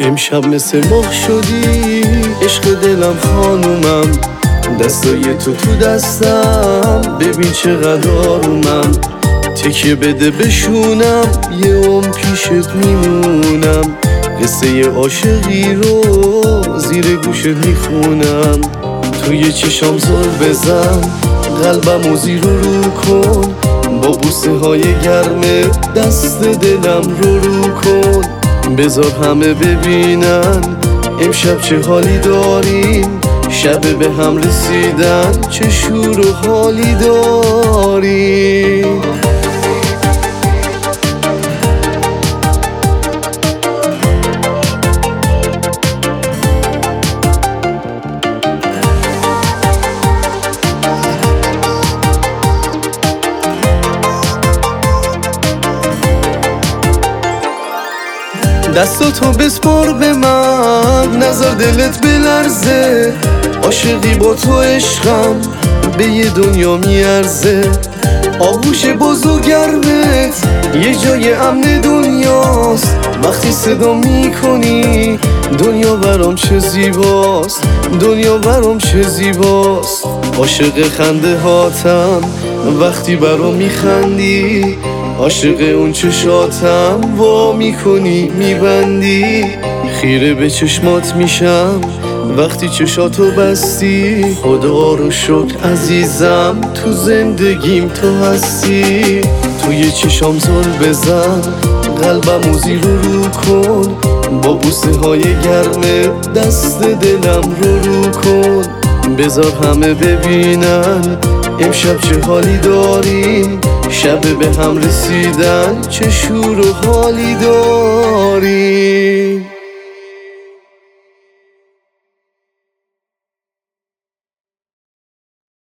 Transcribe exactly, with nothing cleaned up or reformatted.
امشب مثل ماه شدی عشق دلم خانومم، دستای تو تو دستم ببین چقدر آرومم. تکیه بده بشونم یه عمر پیشت میمونم، قصه عاشقی رو زیر گوشت میخونم. توی چشام زل بزن قلبم و زیر رو رو کن، با بوسه های گرم دست دلم رو رو کن. بذار همه ببینن امشب چه حالی داریم، شب به هم رسیدن چه شور و حالی داریم. دستاتو بسپار به من نظر دلت بلرزه، عاشقی با تو عشقم به یه دنیا میارزه. آغوش باز و گرمت یه جای امن دنیاست، وقتی صدا میکنی دنیا برام چه زیباست، دنیا برام چه زیباست. عاشق خنده هاتم وقتی برام میخندی، عاشق اون چشاتم وا میکنی میبندی. خیره به چشمات میشم وقتی چشاتو بستی، خدا رو شکر عزیزم تو زندگیم تو هستی. توی چشام زل بزن قلبم و زیر رو رو کن، با بوسه های گرم دست دلم رو رو کن. بذار همه ببینن امشب چه حالی داریم، شب به هم رسیدن چه شور و حالی داریم.